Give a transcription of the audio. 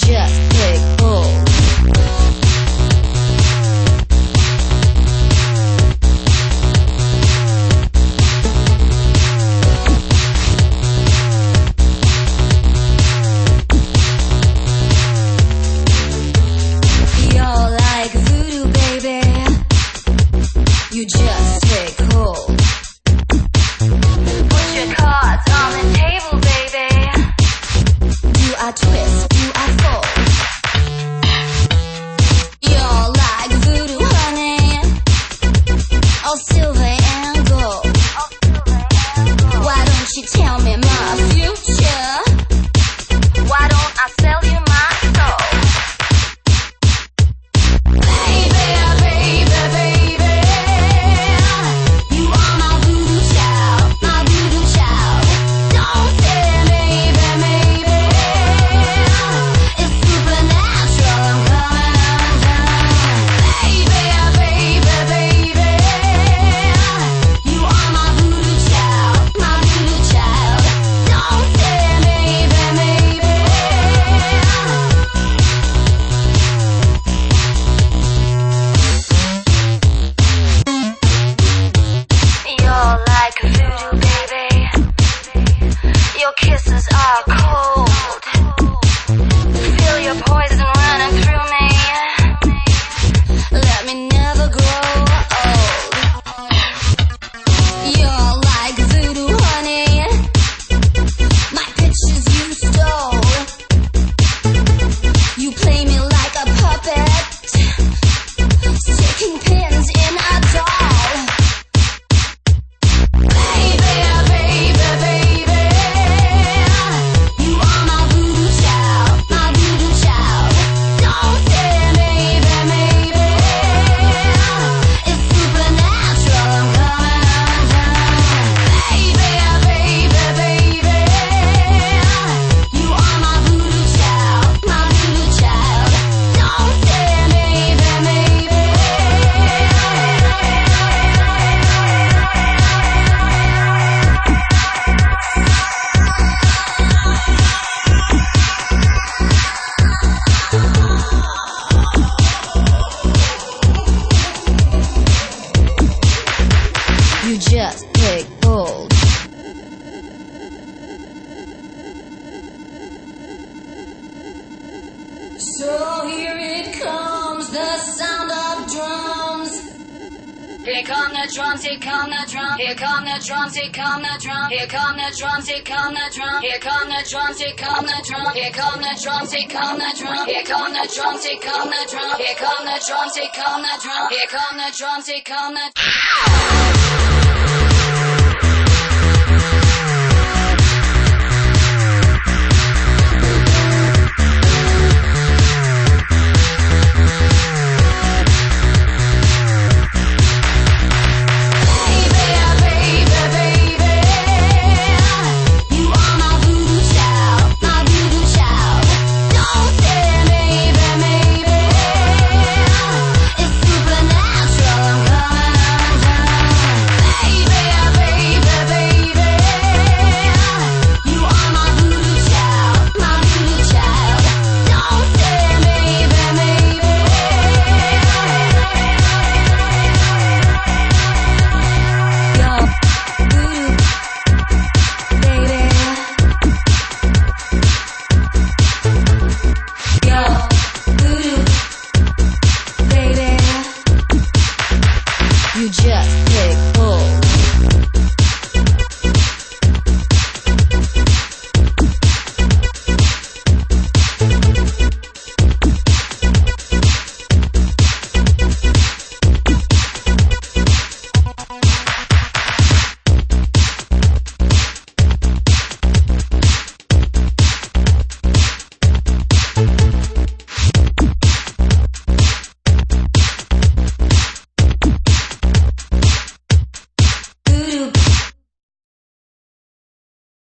just take hold. You're like voodoo, baby. You just take hold. Put your cards on the table, baby. Do I twist? Do I fold? You're like voodoo, honey. All silver and gold. Why don't you tell me my future? Why don't I sell you my soul? Baby, baby, baby, you are my voodoo child, my voodoo child. Don't say maybe, maybe, it's supernatural, I'm coming down. Baby, baby, baby, you are my voodoo child, my voodoo child. Don't say maybe, maybe. You're like voodoo, baby. Your kisses are cold. Feel your poison running through me. Let me never grow old. You're like voodoo, honey. My pictures you stole. You play me like a puppet, sticking pins in a doll. Baby, baby, baby, you are my voodoo child, my voodoo child. Don't say maybe, maybe, it's supernatural, I'm coming down. Baby, baby, baby, you are my voodoo child, my voodoo child. Don't say maybe, maybe. You just take hold. So here it comes, the sound of drums. Here come the drums, here come the drums. Here come the drums, here come the drums. Here come the drums, here come the drums. Here come the drums, here come the drums. Here come the drums, here come the drums. Here come the drums, here come the drums. Here come the drums, here come the drums. Here come the drums, here come the